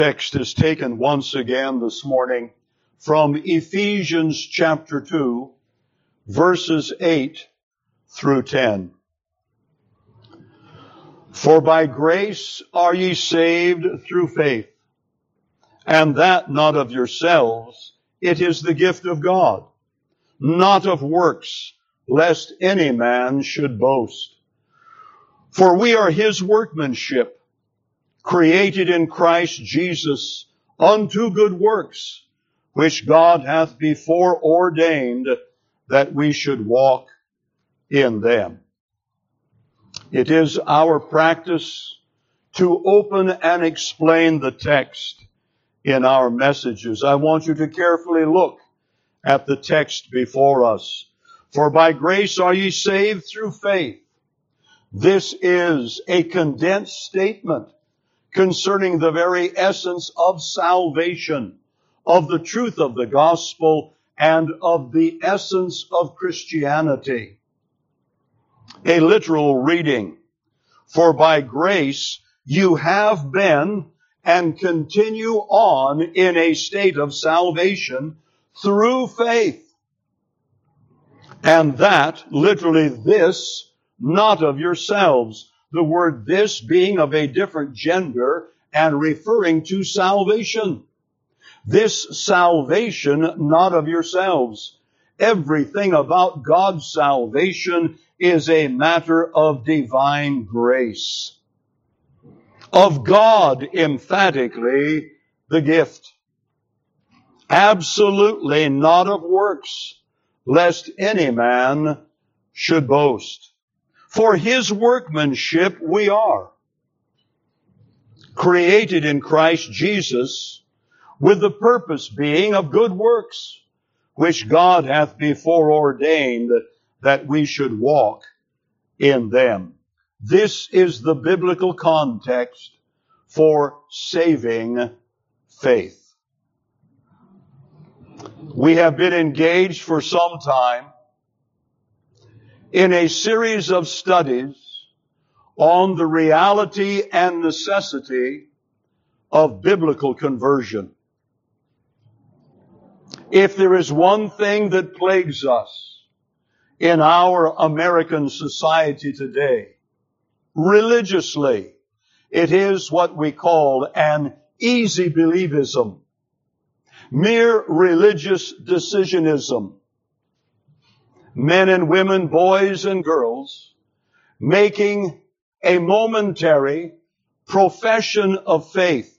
Text is taken once again this morning from Ephesians chapter 2, verses 8 through 10. For by grace are ye saved through faith, and that not of yourselves, it is the gift of God, not of works, lest any man should boast. For we are his workmanship, created in Christ Jesus unto good works, which God hath before ordained that we should walk in them. It is our practice to open and explain the text in our messages. I want you to carefully look at the text before us. For by grace are ye saved through faith. This is a condensed statement concerning the very essence of salvation, of the truth of the gospel, and of the essence of Christianity. A literal reading. For by grace you have been and continue on in a state of salvation through faith. And that, literally this, not of yourselves. The word this being of a different gender and referring to salvation. This salvation, not of yourselves. Everything about God's salvation is a matter of divine grace. Of God, emphatically, the gift. Absolutely not of works, lest any man should boast. For his workmanship we are, created in Christ Jesus, with the purpose being of good works, which God hath before ordained that we should walk in them. This is the biblical context for saving faith. We have been engaged for some time in a series of studies on the reality and necessity of biblical conversion. If there is one thing that plagues us in our American society today, religiously, it is what we call an easy believism, mere religious decisionism. Men and women, boys and girls, making a momentary profession of faith,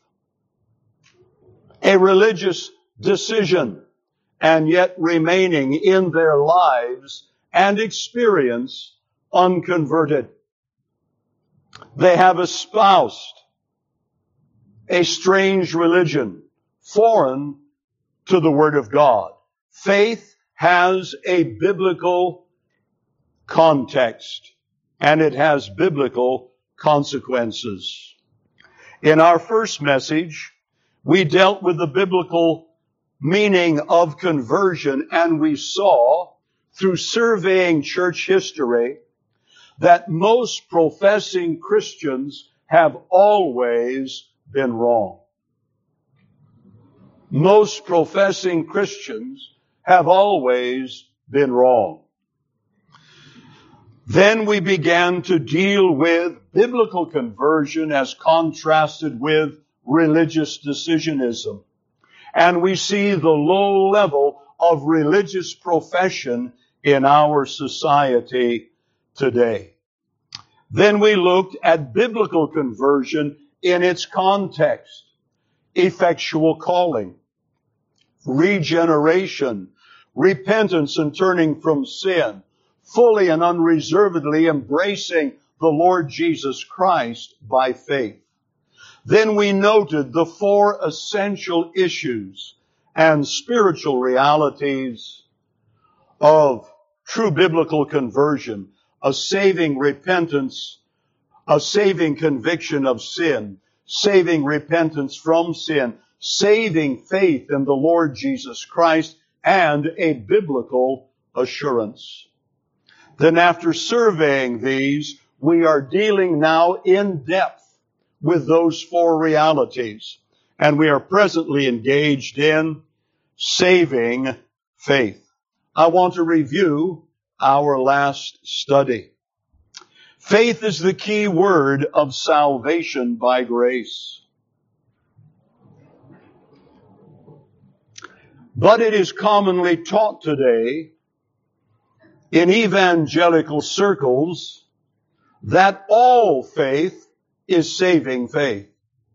a religious decision, and yet remaining in their lives and experience unconverted. They have espoused a strange religion, foreign to the Word of God. Faith has a biblical context, and it has biblical consequences. In our first message, we dealt with the biblical meaning of conversion, and we saw, through surveying church history, that most professing Christians have always been wrong. Most professing Christians have always been wrong. Then we began to deal with biblical conversion as contrasted with religious decisionism. And we see the low level of religious profession in our society today. Then we looked at biblical conversion in its context, effectual calling, regeneration, repentance and turning from sin, fully and unreservedly embracing the Lord Jesus Christ by faith. Then we noted the four essential issues and spiritual realities of true biblical conversion: a saving repentance, a saving conviction of sin, saving repentance from sin, saving faith in the Lord Jesus Christ, and a biblical assurance. Then after surveying these, we are dealing now in depth with those four realities. and we are presently engaged in saving faith. I want to review our last study. Faith is the key word of salvation by grace. But it is commonly taught today in evangelical circles that all faith is saving faith.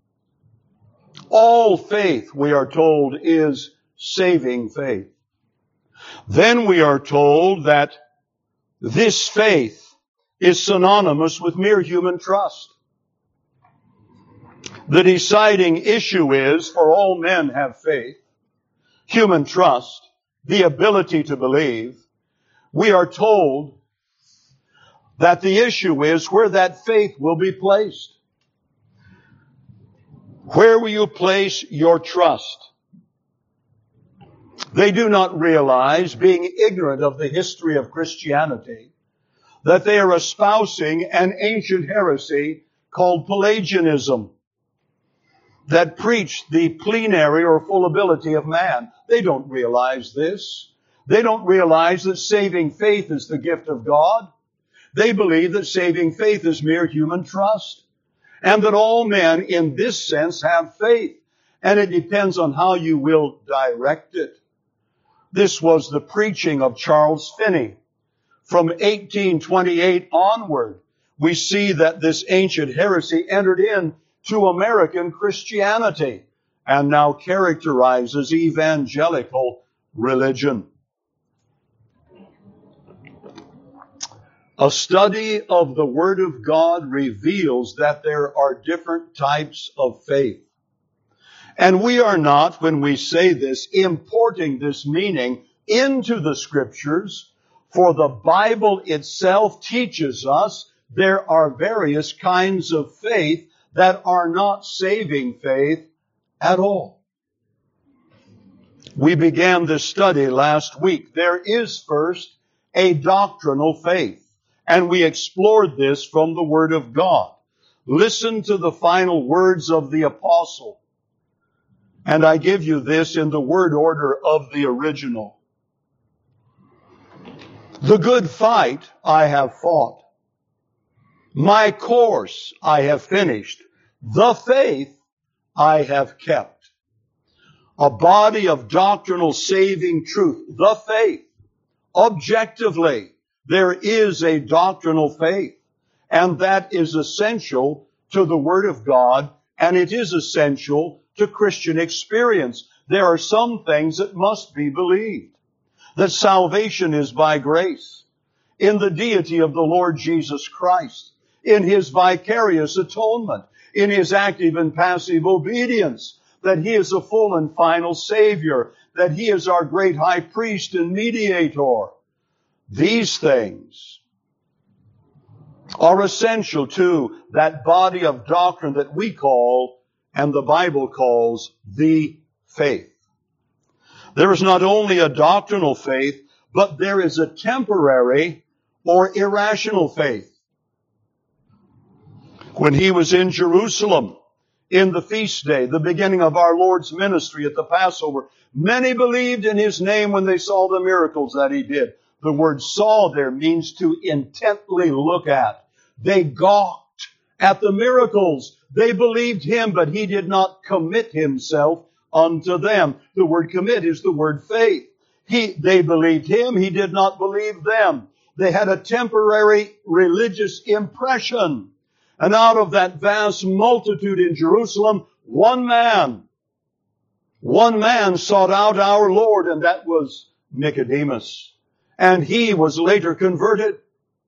All faith, we are told, is saving faith. Then we are told that this faith is synonymous with mere human trust. The deciding issue is, for all men have faith, human trust, the ability to believe. We are told that the issue is where that faith will be placed. Where will you place your trust? They do not realize, being ignorant of the history of Christianity, that they are espousing an ancient heresy called Pelagianism that preached the plenary or full ability of man. They don't realize this. They don't realize that saving faith is the gift of God. They believe that saving faith is mere human trust, and that all men in this sense have faith, and it depends on how you will direct it. This was the preaching of Charles Finney. From 1828 onward, we see that this ancient heresy entered into American Christianity and now characterizes evangelical religion. A study of the Word of God reveals that there are different types of faith. And we are not, when we say this, importing this meaning into the Scriptures, for the Bible itself teaches us there are various kinds of faith that are not saving faith at all. We began this study last week. There is first a doctrinal faith, and we explored this from the Word of God. Listen to the final words of the apostle. And I give you this in the word order of the original. The good fight I have fought. My course I have finished. The faith I have kept. A body of doctrinal saving truth. The faith. Objectively, there is a doctrinal faith. And that is essential to the Word of God. And it is essential to Christian experience. There are some things that must be believed. That salvation is by grace, in the deity of the Lord Jesus Christ, in His vicarious atonement, in His active and passive obedience, that He is a full and final Savior, that He is our great high priest and mediator. These things are essential to that body of doctrine that we call, and the Bible calls, the faith. There is not only a doctrinal faith, but there is a temporary or irrational faith. When He was in Jerusalem, in the feast day, the beginning of our Lord's ministry at the Passover, many believed in His name when they saw the miracles that He did. The word saw there means to intently look at. They gawked at the miracles. They believed Him, but He did not commit Himself unto them. The word commit is the word faith. They believed Him. He did not believe them. They had a temporary religious impression. And out of that vast multitude in Jerusalem, one man sought out our Lord, and that was Nicodemus. And he was later converted.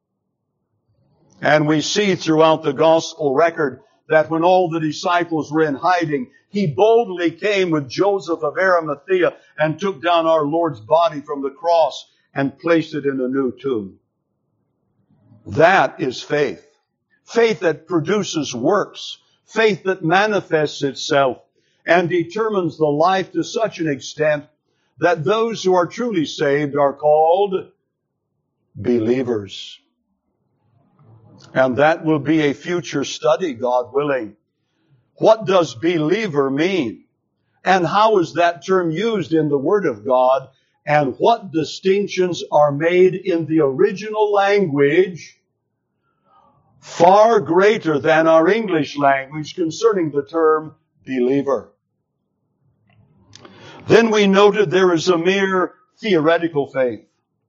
And we see throughout the gospel record that when all the disciples were in hiding, he boldly came with Joseph of Arimathea and took down our Lord's body from the cross and placed it in a new tomb. That is faith. Faith that produces works. Faith that manifests itself and determines the life to such an extent that those who are truly saved are called believers. And that will be a future study, God willing, What does believer mean? And how is that term used in the Word of God? And what distinctions are made in the original language far greater than our English language concerning the term believer? Then we noted there is a mere theoretical faith.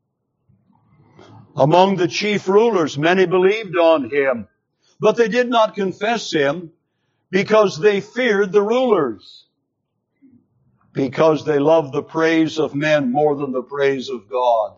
Among the chief rulers, many believed on him, but they did not confess him because they feared the rulers, because they loved the praise of men more than the praise of God.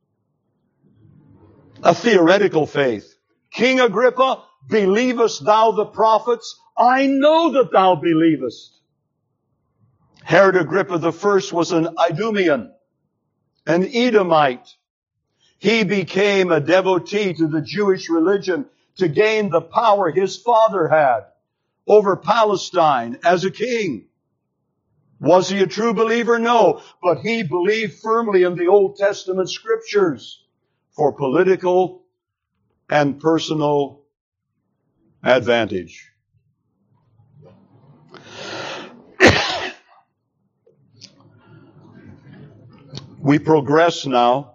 A theoretical faith. King Agrippa, believest thou the prophets? I know that thou believest. Herod Agrippa I was an Idumean, an Edomite. He became a devotee to the Jewish religion to gain the power his father had over Palestine as a king. Was he a true believer? No, but he believed firmly in the Old Testament scriptures for political and personal advantage. We progress now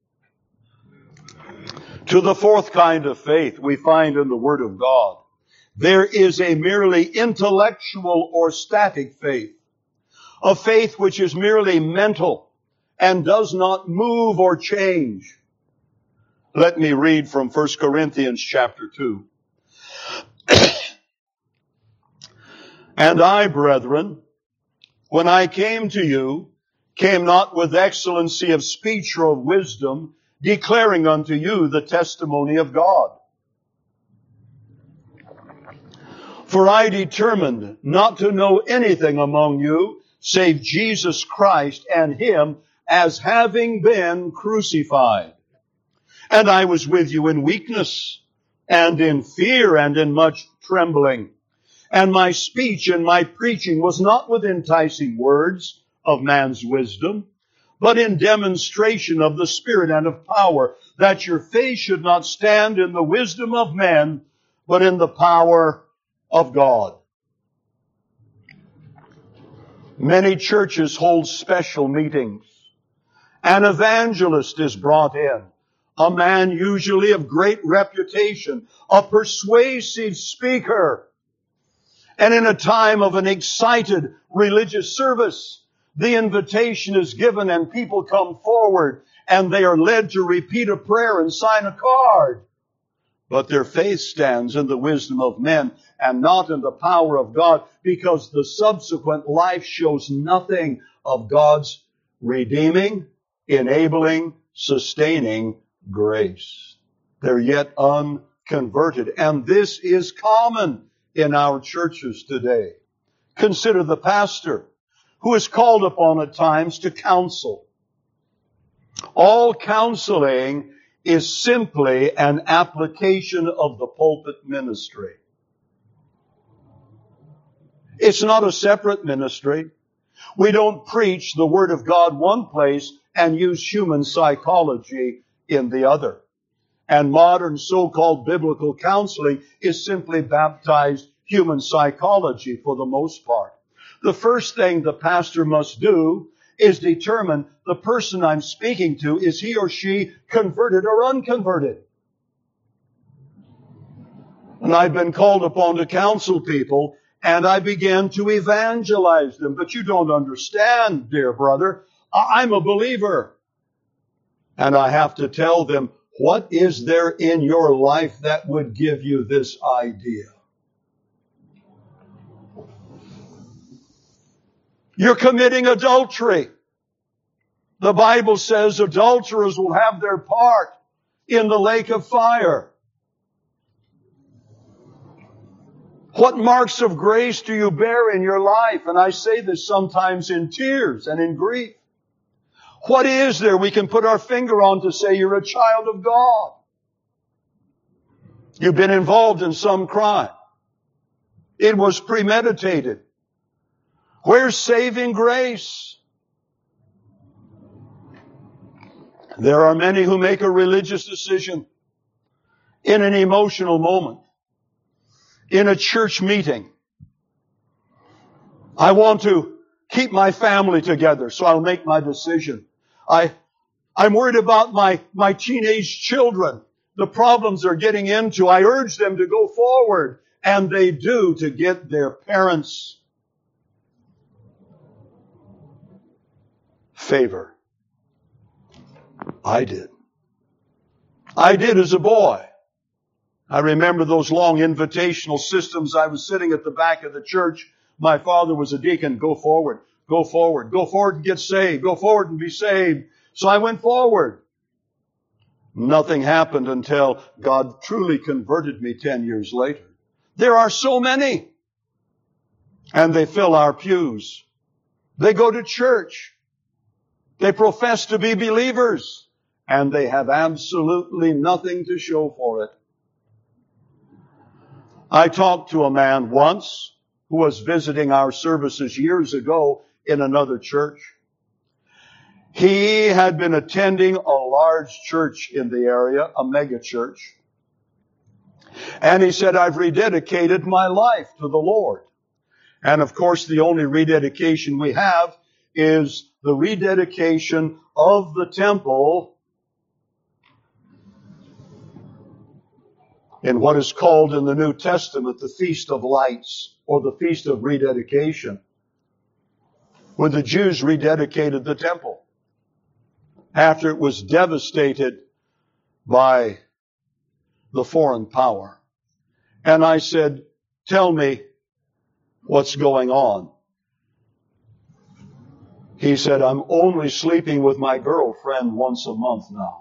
to the fourth kind of faith we find in the Word of God. There is a merely intellectual or static faith, a faith which is merely mental and does not move or change. Let me read from 1 Corinthians chapter 2. And I, brethren, when I came to you, came not with excellency of speech or of wisdom, declaring unto you the testimony of God. For I determined not to know anything among you, save Jesus Christ and Him as having been crucified. And I was with you in weakness, and in fear, and in much trembling. And my speech and my preaching was not with enticing words of man's wisdom, but in demonstration of the Spirit and of power, that your faith should not stand in the wisdom of men, but in the power of God. Many churches hold special meetings. An evangelist is brought in, a man usually of great reputation, a persuasive speaker. And in a time of an excited religious service, the invitation is given and people come forward and they are led to repeat a prayer and sign a card. But their faith stands in the wisdom of men and not in the power of God, because the subsequent life shows nothing of God's redeeming, enabling, sustaining grace. They're yet unconverted. And this is common in our churches today. Consider the pastor who is called upon at times to counsel. All counseling is simply an application of the pulpit ministry. It's not a separate ministry. We don't preach the Word of God one place and use human psychology in the other. And modern so-called biblical counseling is simply baptized human psychology for the most part. The first thing the pastor must do is determine the person I'm speaking to, is he or she converted or unconverted? And I've been called upon to counsel people, and I began to evangelize them. But you don't understand, dear brother. I'm a believer. And I have to tell them, what is there in your life that would give you this idea? You're committing adultery. The Bible says adulterers will have their part in the lake of fire. What marks of grace do you bear in your life? And I say this sometimes in tears and in grief. What is there we can put our finger on to say you're a child of God? You've been involved in some crime. It was premeditated. Where's saving grace? There are many who make a religious decision in an emotional moment, in a church meeting, I want to keep my family together, so I'll make my decision. I'm worried about my teenage children, the problems they're getting into. I urge them to go forward, and they do, to get their parents' favor. I did. I did as a boy. I remember those long invitational systems. I was sitting at the back of the church. My father was a deacon. Go forward, go forward, go forward and get saved. Go forward and be saved. So I went forward. Nothing happened until God truly converted me 10 years later. There are so many. And they fill our pews. They go to church. They profess to be believers. And they have absolutely nothing to show for it. I talked to a man once who was visiting our services years ago in another church. He had been attending a large church in the area, a mega church. And he said, I've rededicated my life to the Lord. And of course, the only rededication we have is the rededication of the temple in what is called in the New Testament the Feast of Lights, or the Feast of Rededication, when the Jews rededicated the temple after it was devastated by the foreign power. And I said, tell me what's going on. He said, I'm only sleeping with my girlfriend once a month now.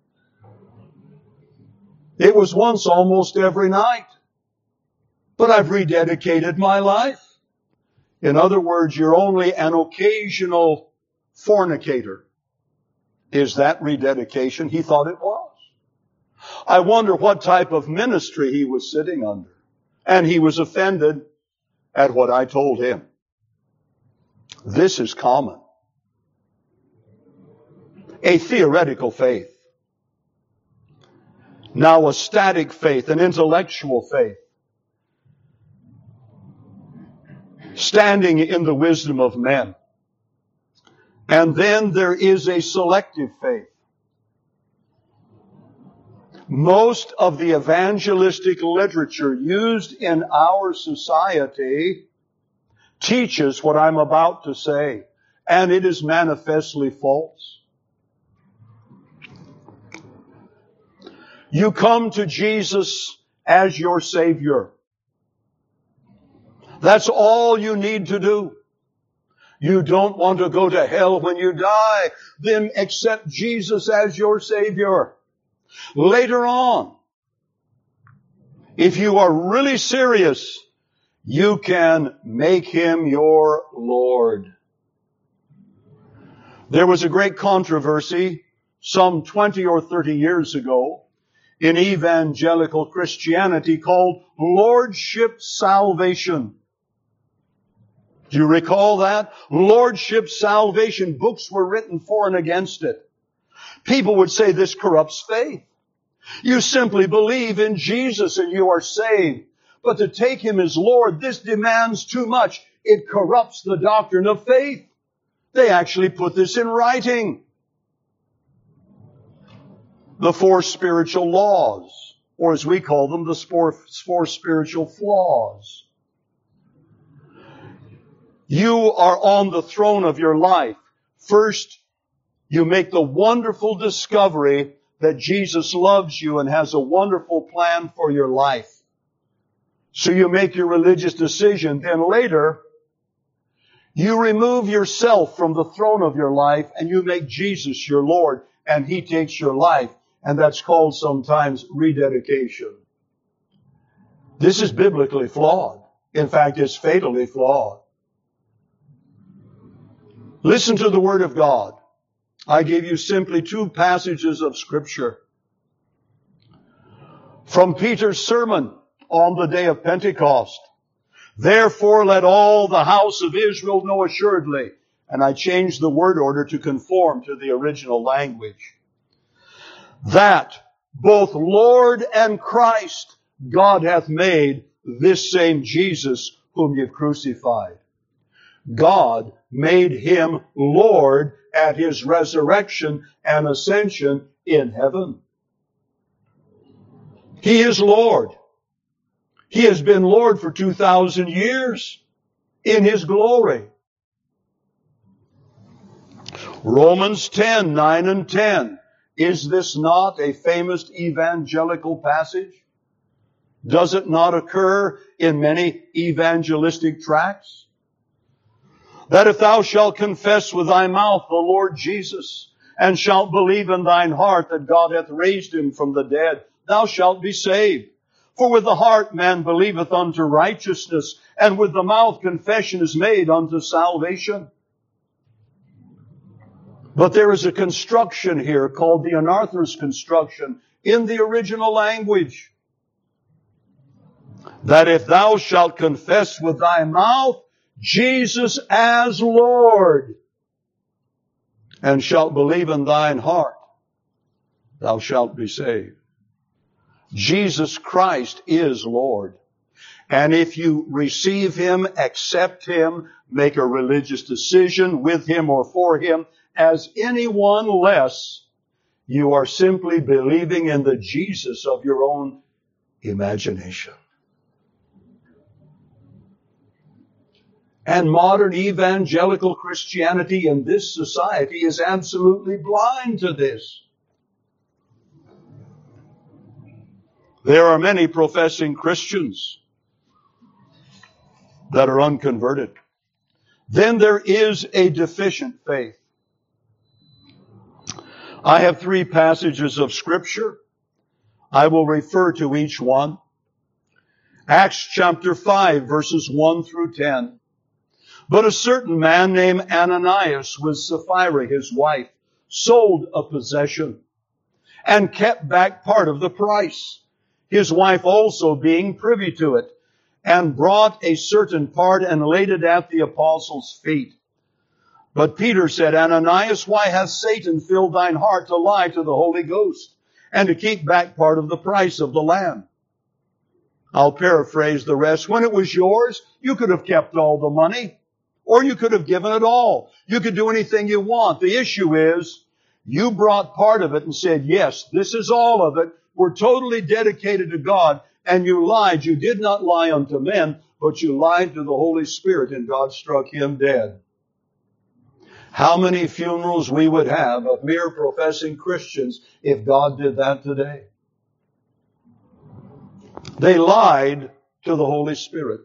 It was once almost every night. But I've rededicated my life. In other words, you're only an occasional fornicator. Is that rededication? He thought it was. I wonder what type of ministry he was sitting under. And he was offended at what I told him. This is common. A theoretical faith. Now a static faith, an intellectual faith. Standing in the wisdom of men. And then there is a selective faith. Most of the evangelistic literature used in our society teaches what I'm about to say, and it is manifestly false. You come to Jesus as your Savior. That's all you need to do. You don't want to go to hell when you die, then accept Jesus as your Savior. Later on, if you are really serious, you can make Him your Lord. There was a great controversy some 20 or 30 years ago in evangelical Christianity called Lordship Salvation. Do you recall that? Lordship Salvation. Books were written for and against it. People would say this corrupts faith. You simply believe in Jesus and you are saved. But to take Him as Lord, this demands too much. It corrupts the doctrine of faith. They actually put this in writing. The four spiritual laws, or as we call them, the four spiritual flaws. You are on the throne of your life. First, you make the wonderful discovery that Jesus loves you and has a wonderful plan for your life. So you make your religious decision. Then later, you remove yourself from the throne of your life and you make Jesus your Lord, and He takes your life. And that's called sometimes rededication. This is biblically flawed. In fact, it's fatally flawed. Listen to the Word of God. I gave you simply two passages of Scripture. From Peter's sermon on the day of Pentecost. Therefore let all the house of Israel know assuredly. And I changed the word order to conform to the original language. That both Lord and Christ God hath made this same Jesus whom you've crucified. God made him Lord at his resurrection and ascension in heaven. He is Lord. He has been Lord for 2,000 years in his glory. Romans 10, 9 and 10. Is this not a famous evangelical passage? Does it not occur in many evangelistic tracts? That if thou shalt confess with thy mouth the Lord Jesus, and shalt believe in thine heart that God hath raised him from the dead, thou shalt be saved. For with the heart man believeth unto righteousness, and with the mouth confession is made unto salvation. But there is a construction here called the anarthrous construction in the original language. That if thou shalt confess with thy mouth Jesus as Lord, and shalt believe in thine heart, thou shalt be saved. Jesus Christ is Lord. And if you receive him, accept him, make a religious decision with him or for him, as anyone less, you are simply believing in the Jesus of your own imagination. And modern evangelical Christianity in this society is absolutely blind to this. There are many professing Christians that are unconverted. Then there is a deficient faith. I have 3 passages of Scripture. I will refer to each one. Acts chapter 5, verses 1 through 10. But a certain man named Ananias with Sapphira, his wife, sold a possession and kept back part of the price, his wife also being privy to it, and brought a certain part and laid it at the apostles' feet. But Peter said, Ananias, why hath Satan filled thine heart to lie to the Holy Ghost and to keep back part of the price of the land? I'll paraphrase the rest. When it was yours, you could have kept all the money, or you could have given it all. You could do anything you want. The issue is, you brought part of it and said, yes, this is all of it. We're totally dedicated to God. And you lied. You did not lie unto men, but you lied to the Holy Spirit, and God struck him dead. How many funerals we would have of mere professing Christians if God did that today? They lied to the Holy Spirit.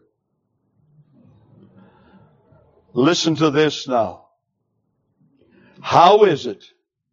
Listen to this now. How is it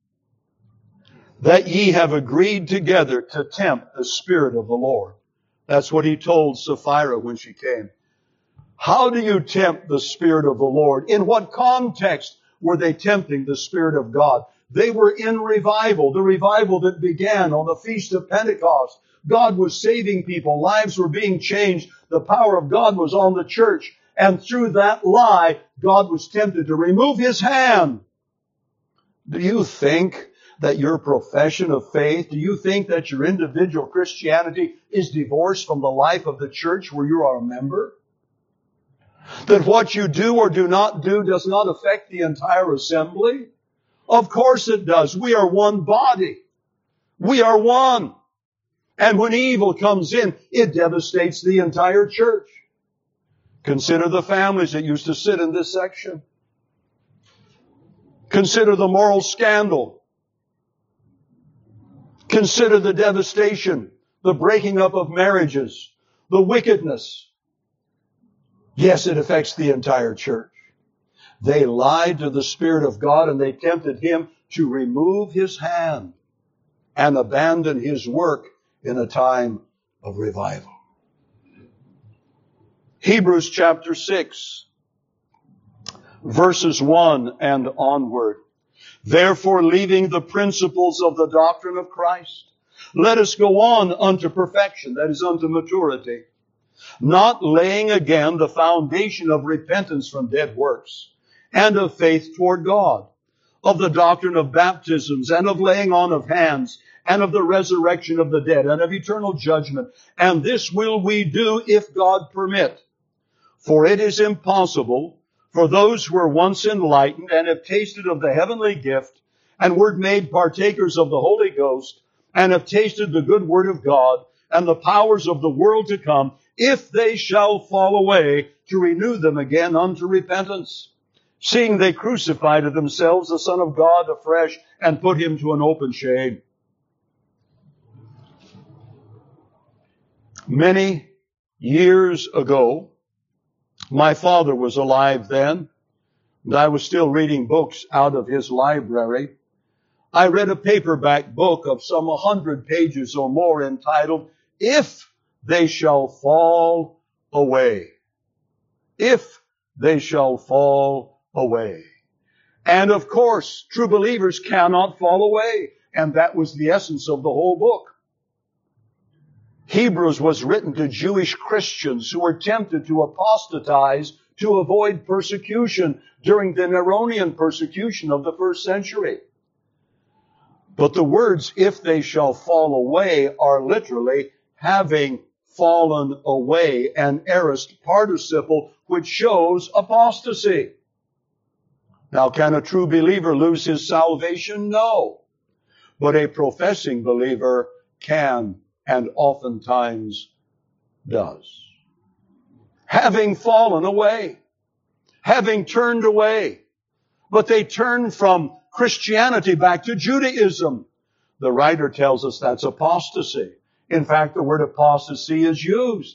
that ye have agreed together to tempt the Spirit of the Lord? That's what he told Sapphira when she came. How do you tempt the Spirit of the Lord? In what context were they tempting the Spirit of God? They were in revival, the revival that began on the Feast of Pentecost. God was saving people. Lives were being changed. The power of God was on the church. And through that lie, God was tempted to remove his hand. Do you think that your profession of faith, do you think that your individual Christianity is divorced from the life of the church where you are a member? That what you do or do not do does not affect the entire assembly? Of course it does. We are one body. We are one. And when evil comes in, it devastates the entire church. Consider the families that used to sit in this section. Consider the moral scandal. Consider the devastation, the breaking up of marriages, the wickedness. Yes, it affects the entire church. They lied to the Spirit of God and they tempted him to remove his hand and abandon his work in a time of revival. Hebrews chapter 6, verses 1 and onward. Therefore, leaving the principles of the doctrine of Christ, let us go on unto perfection, that is, unto maturity, not laying again the foundation of repentance from dead works, and of faith toward God, of the doctrine of baptisms, and of laying on of hands, and of the resurrection of the dead, and of eternal judgment. And this will we do if God permit. For it is impossible for those who were once enlightened and have tasted of the heavenly gift and were made partakers of the Holy Ghost and have tasted the good word of God and the powers of the world to come, if they shall fall away, to renew them again unto repentance, seeing they crucify to themselves the Son of God afresh and put him to an open shame. Many years ago, my father was alive then, and I was still reading books out of his library. I read a paperback book of some 100 pages or more entitled, If They Shall Fall Away. If they shall fall away. And of course, true believers cannot fall away. And that was the essence of the whole book. Hebrews was written to Jewish Christians who were tempted to apostatize to avoid persecution during the Neronian persecution of the first century. But the words, if they shall fall away, are literally having fallen away, an aorist participle which shows apostasy. Now, can a true believer lose his salvation? No. But a professing believer can and oftentimes does. Having fallen away, having turned away, but they turn from Christianity back to Judaism. The writer tells us that's apostasy. In fact, the word apostasy is used.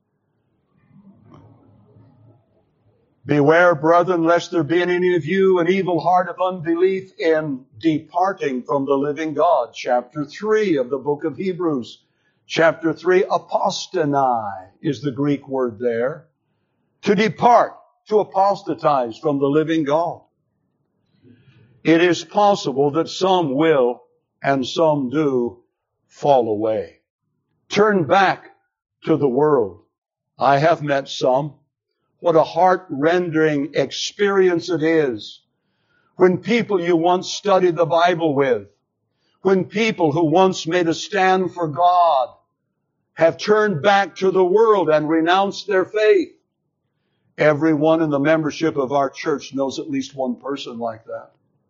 Beware, brethren, lest there be in any of you an evil heart of unbelief in departing from the living God. Chapter 3 of the book of Hebrews. Chapter 3, apostanai is the Greek word there. To depart, to apostatize from the living God. It is possible that some will and some do fall away. Turn back to the world. I have met some. What a heart-rending experience it is when people you once studied the Bible with, when people who once made a stand for God have turned back to the world and renounced their faith. Everyone in the membership of our church knows at least one person like that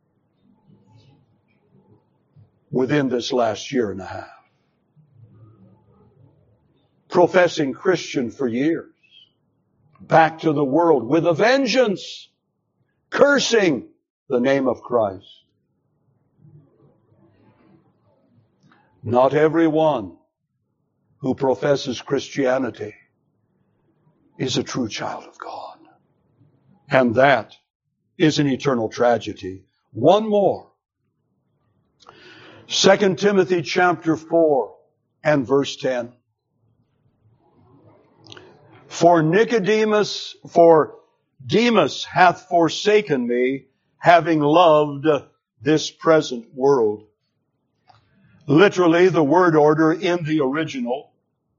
within this last year and a half. Professing Christian for years. Back to the world with a vengeance, cursing the name of Christ. Not everyone who professes Christianity is a true child of God. And that is an eternal tragedy. One more. 2 Timothy chapter 4 and verse 10. For Demas hath forsaken me, having loved this present world. Literally, the word order in the original.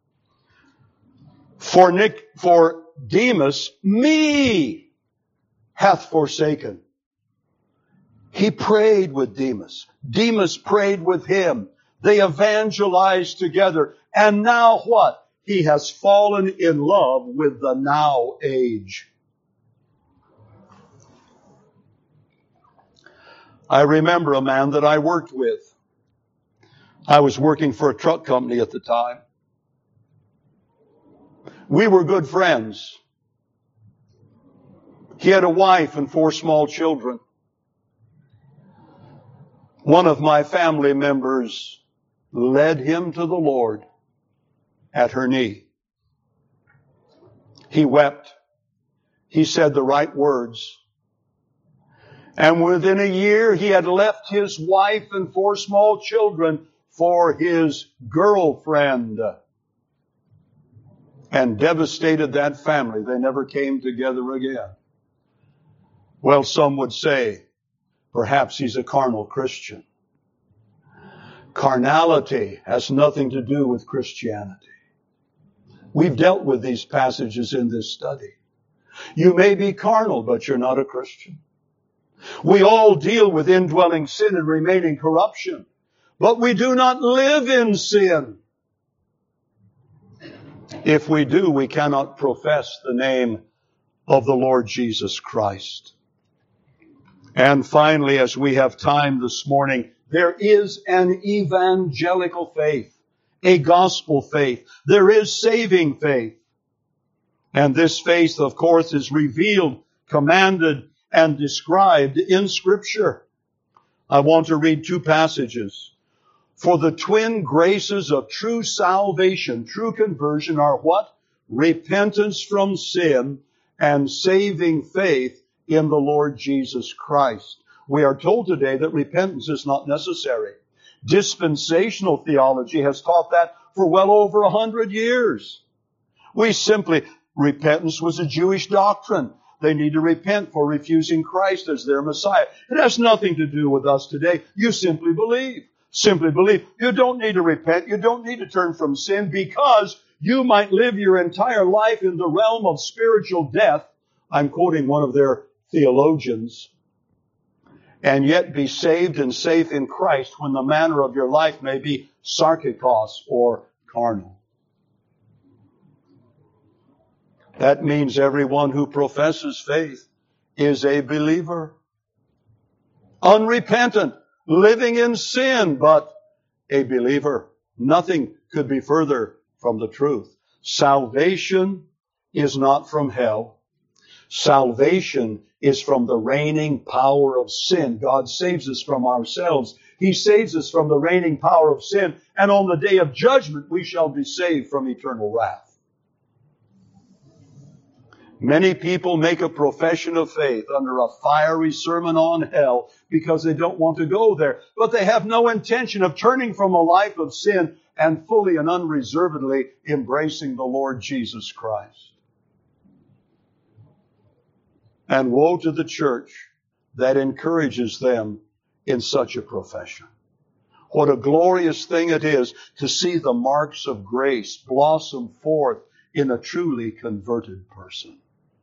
For Demas, me hath forsaken. He prayed with Demas. Demas prayed with him. They evangelized together. And now what? He has fallen in love with the now age. I remember a man that I worked with. I was working for a truck company at the time. We were good friends. He had a wife and 4 small children. One of my family members led him to the Lord at her knee. He wept. He said the right words. And within a year, he had left his wife and 4 small children for his girlfriend and devastated that family. They never came together again. Well, some would say, perhaps he's a carnal Christian. Carnality has nothing to do with Christianity. We've dealt with these passages in this study. You may be carnal, but you're not a Christian. We all deal with indwelling sin and remaining corruption, but we do not live in sin. If we do, we cannot profess the name of the Lord Jesus Christ. And finally, as we have time this morning, there is an evangelical faith, a gospel faith. There is saving faith. And this faith, of course, is revealed, commanded, and described in Scripture. I want to read two passages. For the twin graces of true salvation, true conversion are what? Repentance from sin and saving faith in the Lord Jesus Christ. We are told today that repentance is not necessary. Dispensational theology has taught that for well over 100 years. Repentance was a Jewish doctrine. They need to repent for refusing Christ as their Messiah. It has nothing to do with us today. You simply believe. Simply believe. You don't need to repent. You don't need to turn from sin, because you might live your entire life in the realm of spiritual death. I'm quoting one of their theologians. And yet be saved and safe in Christ when the manner of your life may be sarkikos or carnal. That means everyone who professes faith is a believer. Unrepentant, living in sin, but a believer. Nothing could be further from the truth. Salvation is not from hell. Salvation is from the reigning power of sin. God saves us from ourselves. He saves us from the reigning power of sin. And on the day of judgment, we shall be saved from eternal wrath. Many people make a profession of faith under a fiery sermon on hell because they don't want to go there. But they have no intention of turning from a life of sin and fully and unreservedly embracing the Lord Jesus Christ. And woe to the church that encourages them in such a profession. What a glorious thing it is to see the marks of grace blossom forth in a truly converted person.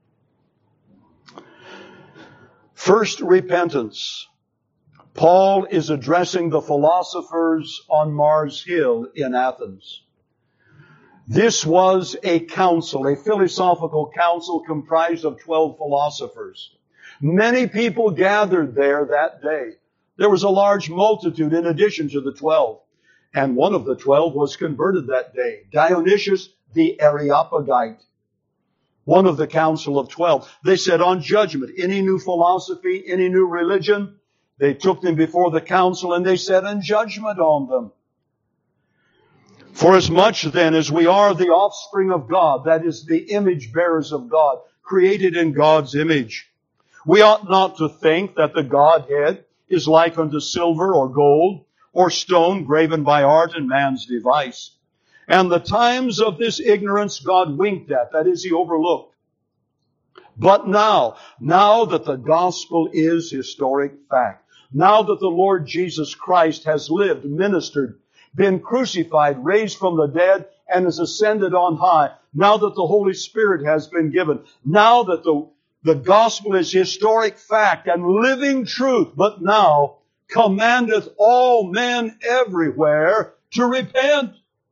First, repentance. Paul is addressing the philosophers on Mars Hill in Athens. This was a council, a philosophical council comprised of 12 philosophers. Many people gathered there that day. There was a large multitude in addition to the 12. And one of the 12 was converted that day, Dionysius the Areopagite. One of the council of 12. They said on judgment, any new philosophy, any new religion, they took them before the council and they said in judgment on them. For as much then as we are the offspring of God, that is the image bearers of God, created in God's image, we ought not to think that the Godhead is like unto silver or gold or stone graven by art and man's device. And the times of this ignorance God winked at, that is, He overlooked. But now that the gospel is historic fact, now that the Lord Jesus Christ has lived, ministered, been crucified, raised from the dead, and is ascended on high, now that the Holy Spirit has been given, now that the gospel is historic fact and living truth, but now commandeth all men everywhere to repent.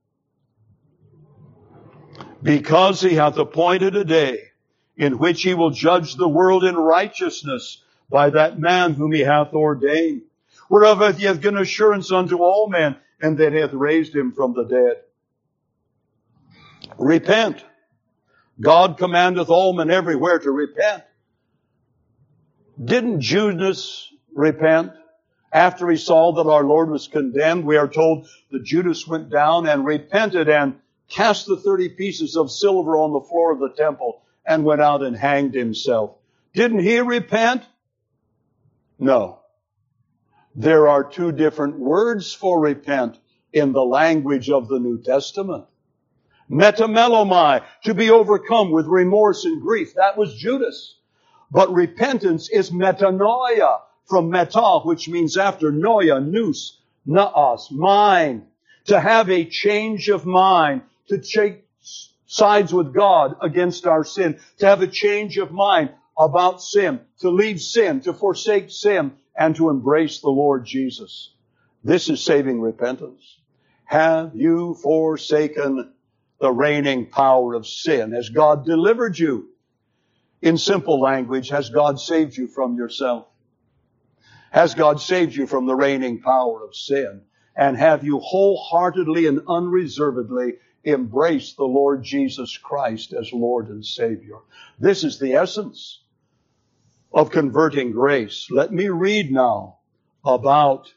Because He hath appointed a day in which He will judge the world in righteousness by that man whom He hath ordained, whereof He hath given assurance unto all men, and that He hath raised Him from the dead. Repent. God commandeth all men everywhere to repent. Didn't Judas repent? After he saw that our Lord was condemned, we are told that Judas went down and repented and cast the 30 pieces of silver on the floor of the temple and went out and hanged himself. Didn't he repent? No. There are two different words for repent in the language of the New Testament. Metamelomai, to be overcome with remorse and grief. That was Judas. But repentance is metanoia, from meta, which means after, noia, nous, naos, mind. To have a change of mind, to take sides with God against our sin, to have a change of mind about sin, to leave sin, to forsake sin, and to embrace the Lord Jesus. This is saving repentance. Have you forsaken the reigning power of sin? Has God delivered you? In simple language, has God saved you from yourself? Has God saved you from the reigning power of sin? And have you wholeheartedly and unreservedly embraced the Lord Jesus Christ as Lord and Savior? This is the essence of converting grace. Let me read now about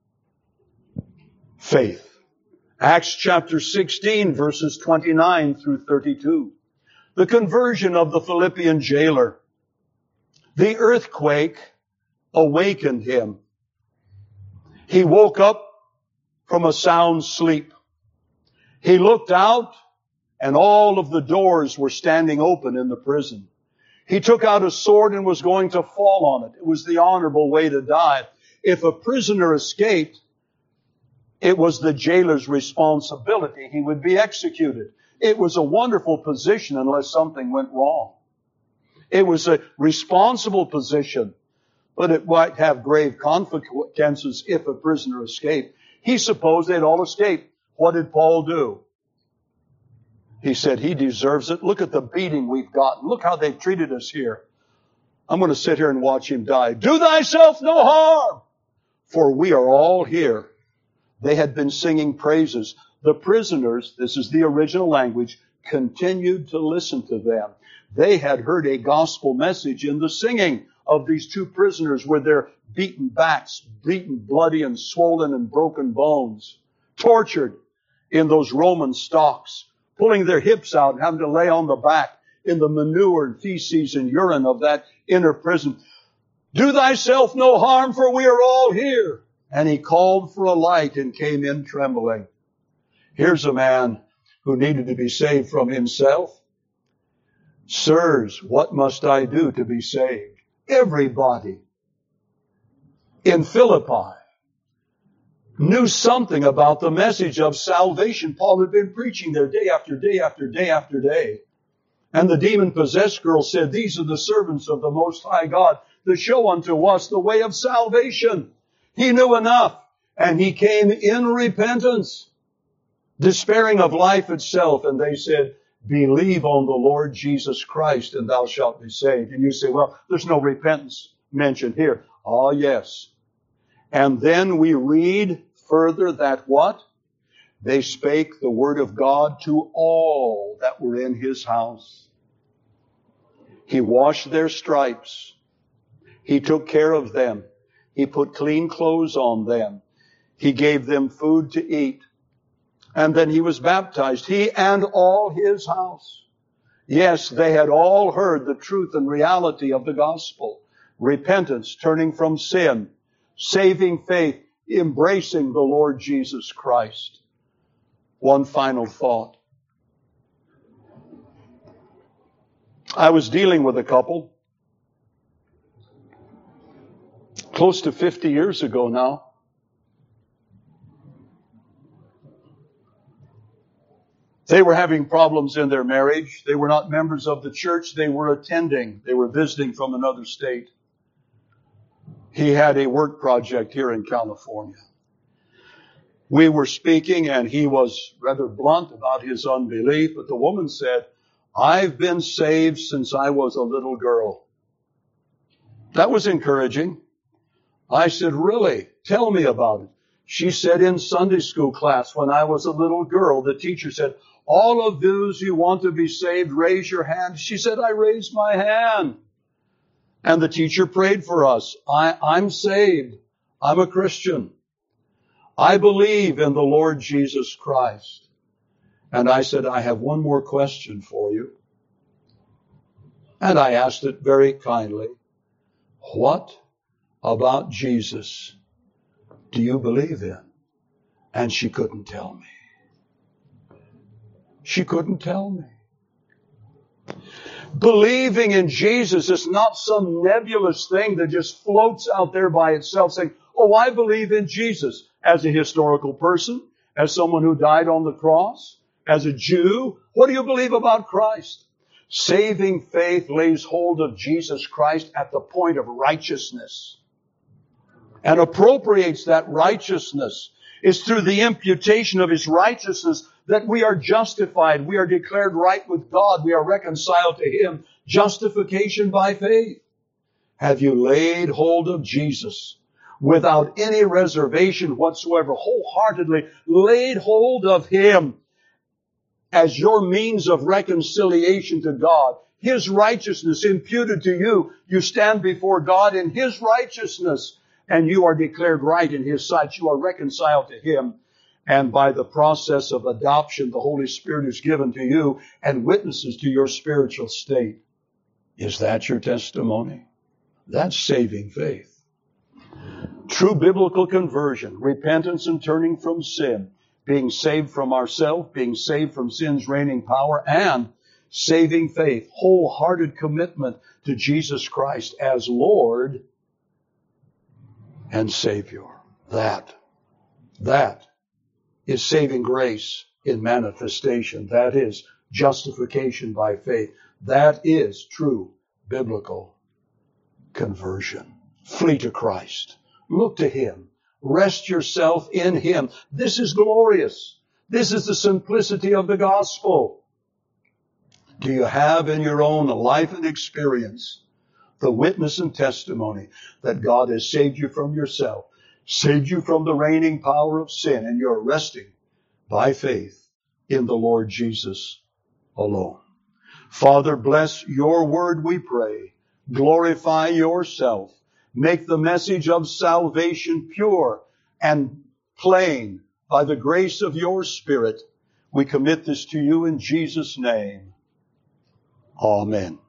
faith. Acts chapter 16, verses 29 through 32. The conversion of the Philippian jailer. The earthquake awakened him. He woke up from a sound sleep. He looked out, and all of the doors were standing open in the prison. He took out a sword and was going to fall on it. It was the honorable way to die. If a prisoner escaped, it was the jailer's responsibility. He would be executed. It was a wonderful position unless something went wrong. It was a responsible position, but it might have grave consequences if a prisoner escaped. He supposed they'd all escape. What did Paul do? He said, he deserves it. Look at the beating we've gotten. Look how they've treated us here. I'm going to sit here and watch him die. Do thyself no harm, for we are all here. They had been singing praises. The prisoners, this is the original language, continued to listen to them. They had heard a gospel message in the singing of these two prisoners with their beaten backs, beaten, bloody, and swollen and broken bones, tortured in those Roman stocks, pulling their hips out and having to lay on the back in the manure and feces and urine of that inner prison. Do thyself no harm, for we are all here. And he called for a light and came in trembling. Here's a man who needed to be saved from himself. Sirs, what must I do to be saved? Everybody in Philippi knew something about the message of salvation. Paul had been preaching there day after day after day after day. And the demon-possessed girl said, these are the servants of the Most High God to show unto us the way of salvation. He knew enough, and he came in repentance, despairing of life itself. And they said, believe on the Lord Jesus Christ, and thou shalt be saved. And you say, well, there's no repentance mentioned here. Ah, yes. And then we read further that what? They spake the word of God to all that were in his house. He washed their stripes. He took care of them. He put clean clothes on them. He gave them food to eat. And then he was baptized, he and all his house. Yes, they had all heard the truth and reality of the gospel. Repentance, turning from sin, saving faith, embracing the Lord Jesus Christ. One final thought. I was dealing with a couple close to 50 years ago now. They were having problems in their marriage. They were not members of the church. They were attending. They were visiting from another state. He had a work project here in California. We were speaking, and he was rather blunt about his unbelief, but the woman said, I've been saved since I was a little girl. That was encouraging. I said, really? Tell me about it. She said, in Sunday school class, when I was a little girl, the teacher said, all of those who want to be saved, raise your hand. She said, I raised my hand. And the teacher prayed for us. I'm saved. I'm a Christian. I believe in the Lord Jesus Christ. And I said, I have one more question for you. And I asked it very kindly. What about Jesus do you believe in? And she couldn't tell me. She couldn't tell me. Believing in Jesus is not some nebulous thing that just floats out there by itself saying, oh, I believe in Jesus. As a historical person, as someone who died on the cross, as a Jew, what do you believe about Christ? Saving faith lays hold of Jesus Christ at the point of righteousness and appropriates that righteousness. It's through the imputation of his righteousness that we are justified. We are declared right with God. We are reconciled to Him. Justification by faith. Have you laid hold of Jesus without any reservation whatsoever, wholeheartedly laid hold of Him as your means of reconciliation to God? His righteousness imputed to you. You stand before God in His righteousness, and you are declared right in His sight. You are reconciled to Him. And by the process of adoption, the Holy Spirit is given to you and witnesses to your spiritual state. Is that your testimony? That's saving faith. True biblical conversion, repentance and turning from sin, being saved from ourselves, being saved from sin's reigning power, and saving faith, wholehearted commitment to Jesus Christ as Lord and Savior. That is saving grace in manifestation. That is justification by faith. That is true biblical conversion. Flee to Christ. Look to Him. Rest yourself in Him. This is glorious. This is the simplicity of the gospel. Do you have in your own life and experience the witness and testimony that God has saved you from yourself, saved you from the reigning power of sin, and you're resting by faith in the Lord Jesus alone? Father, bless your word, we pray. Glorify yourself. Make the message of salvation pure and plain by the grace of your Spirit. We commit this to you in Jesus' name. Amen.